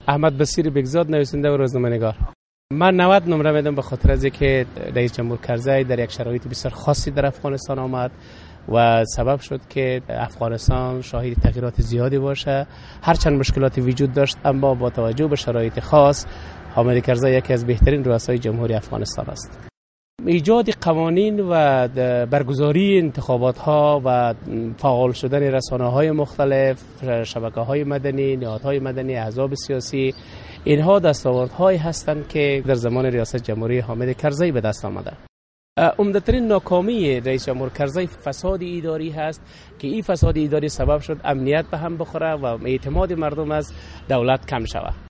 احمد بصیر بگزاد، نویسنده و روزنامه‌نگار. من 90 نمره میدم به خاطر از اینکه رئیس جمهور کرزی در یک شرایط بسیار خاصی در افغانستان آمد و سبب شد که افغانستان شاهد تغییرات زیادی باشه. هرچند مشکلاتی وجود داشت اما با توجه به شرایط خاص حامد کرزی یکی از بهترین رؤسای جمهوری افغانستان است. ایجاد قوانین و برگزاری انتخابات ها و فعال شدن رسانه های مختلف، شبکه های مدنی، نهادهای مدنی، احزاب سیاسی، اینها دستاوردهایی هستند که در زمان ریاست جمهوری حامد کرزی به دست آمده. عمدترین ناکامی رئیس جمهور کرزی فساد اداری هست که این فساد اداری سبب شد امنیت به هم بخوره و اعتماد مردم از دولت کم شود.